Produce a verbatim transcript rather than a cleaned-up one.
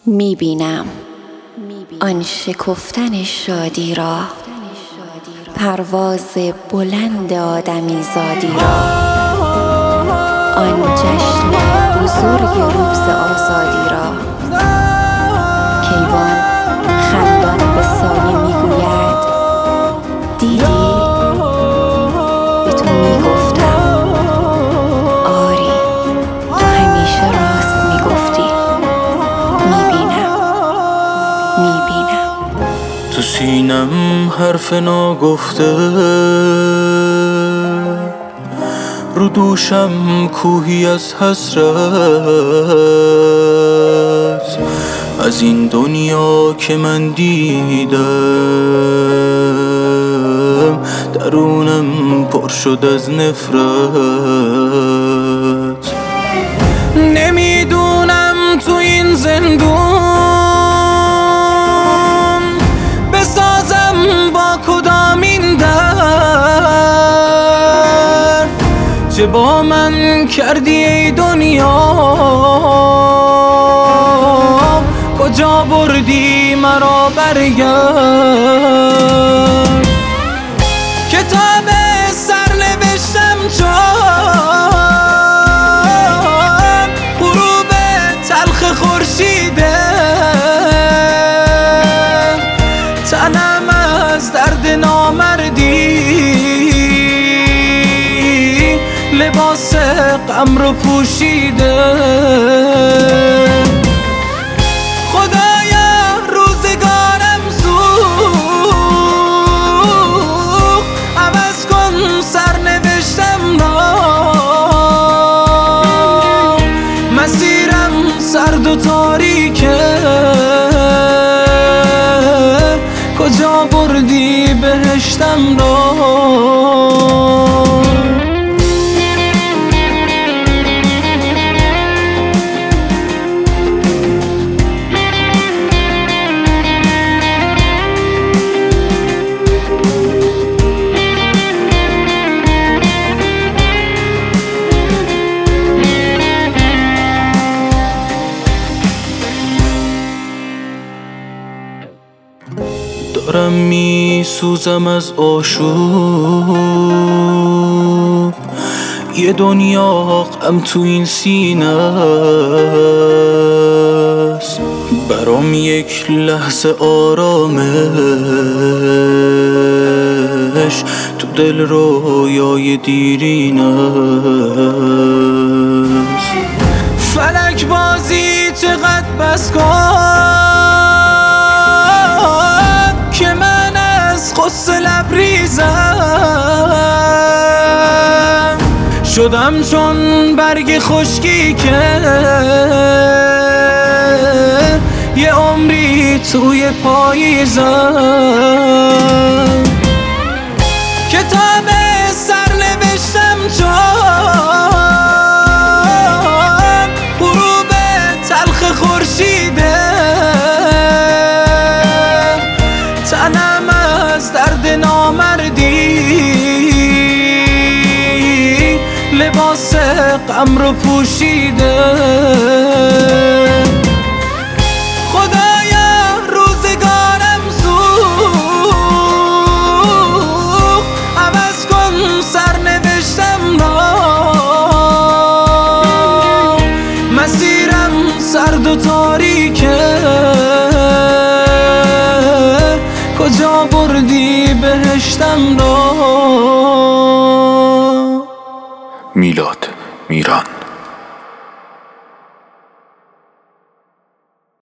میبینم آن شکفتن شادی را، پرواز بلند آدمی زادی را، آن جشن بزرگ روز آزادی را. کیوان خندان به سایه میگوید دیدی؟ به تو میگفتم آری، تو همیشه راست میگفتی. میبینم میبینم تو سینم حرف ناگفته، رو دوشم کوهی از حسرت، از این دنیا که من دیدم درونم پر شد از نفرت. نمیدونم تو این زندون بسازم با کدام این درد، چه با من کردی ای دنیا، کجا بردی مرا برگرد. کتاب سرنوشتم چون غروب تلخ خورشیده، تنم از درد نامردی لباس غم رو پوشیده. سرد و تاریکه، کجا بردی بهشتم را. دارم می سوزم از آشوب، یه دنیا غم تو این سینه است، برام یک لحظه آرامش تو دل رویای دیرین است. فلک بازی چقدر بس کن که من از غصه لبریزم، شدم چون برگ خشکی که یه عمری توی پاییزم. کتاب سرنوشتم چون غروب تلخ خورشیده، تنم از درد نامردی لباس غم رو پوشیده. خدایا روزگارم سوخت، عوض کن سرنوشتم را. مسیرم سرد و تاریکه، کجا بردی بهشتم را. میلاد میران.